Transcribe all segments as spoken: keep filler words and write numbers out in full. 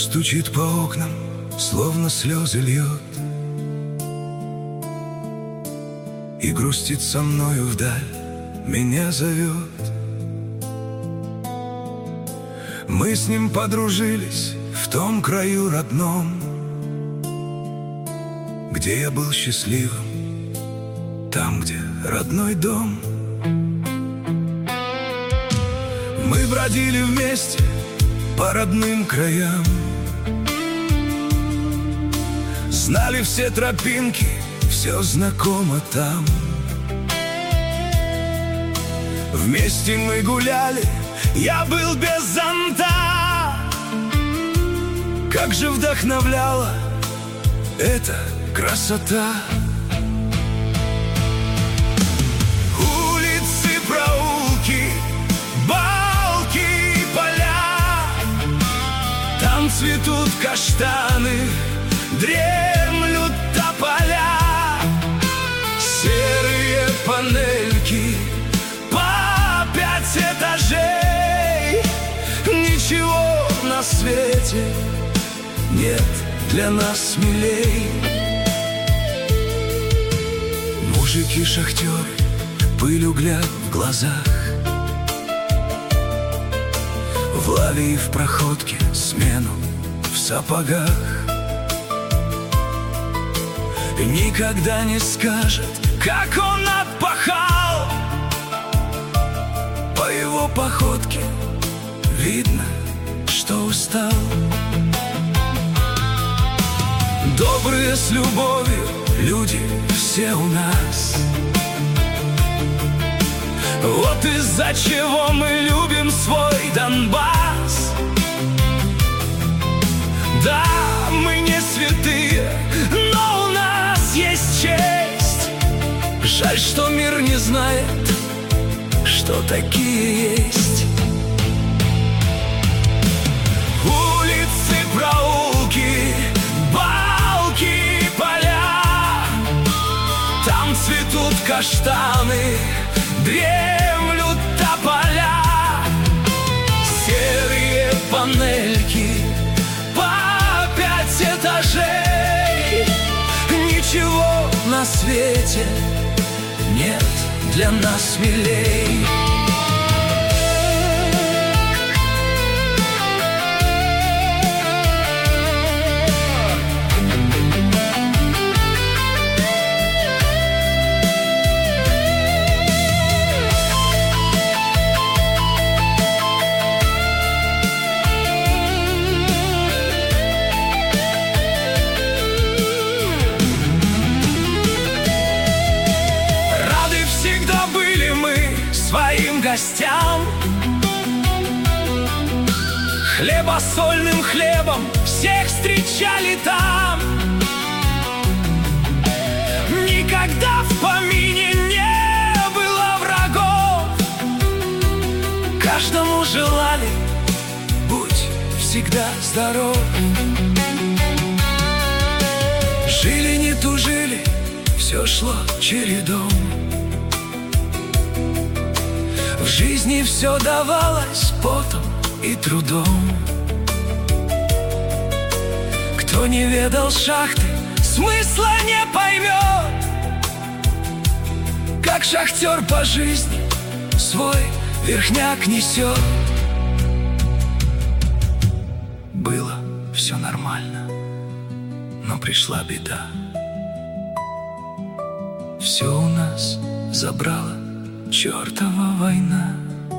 Дождь стучит по окнам, словно слезы льет, и грустит со мною вдаль, меня зовет. Мы с ним подружились в том краю родном, где я был счастливым, там, где родной дом. Мы бродили вместе по родным краям, знали все тропинки, все знакомо там. Вместе мы гуляли, я был без зонта. Как же вдохновляла эта красота! Улицы, проулки, балки и поля, там цветут каштаны, дремлют тополя. Серые панельки, по пять этажей. Ничего на свете нет для нас милей. Мужики-шахтеры, пыль угля в глазах, в лаве и в проходке смену в сапогах. Никогда не скажет, как он отпахал. По его походке видно, что устал. Добрые с любовью люди все у нас. Вот из-за чего мы любим свой Донбасс. Да, мы не святые, но у нас есть честь. Жаль, что мир не знает, что такие есть. Улицы, проулки, балки и поля, там цветут каштаны, дремлют тополя. Серые панельки, по пять этажей. Ничего на свете нет для нас милей. Своим гостям хлебосольным хлебом всех встречали там. Никогда в помине не было врагов. Каждому желали: будь всегда здоров. Жили, не тужили, все шло чередом. В жизни все давалось потом и трудом. Кто не ведал шахты, смысла не поймет, как шахтер по жизни свой верхняк несет. Было все нормально, но пришла беда. Все у нас забрала чертова война.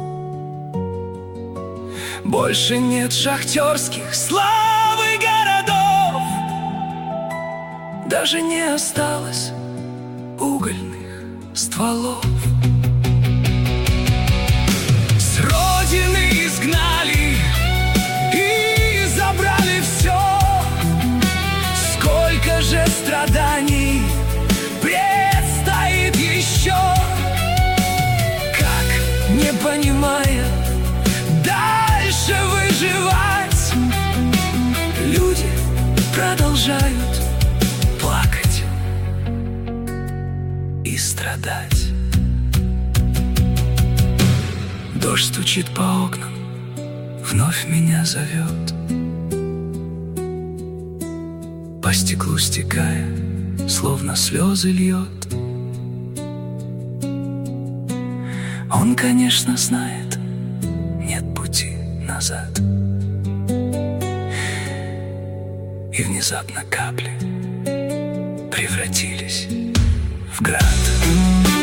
Больше нет шахтерских слав и городов, даже не осталось угольных стволов. С родины изгнали и забрали все. Сколько же страданий предстоит еще, не понимая дальше выживать. Люди продолжают плакать и страдать. Дождь стучит по окнам, вновь меня зовет. по стеклу стекая, словно слезы льет. Он, конечно, знает, нет пути назад. И внезапно капли превратились в град.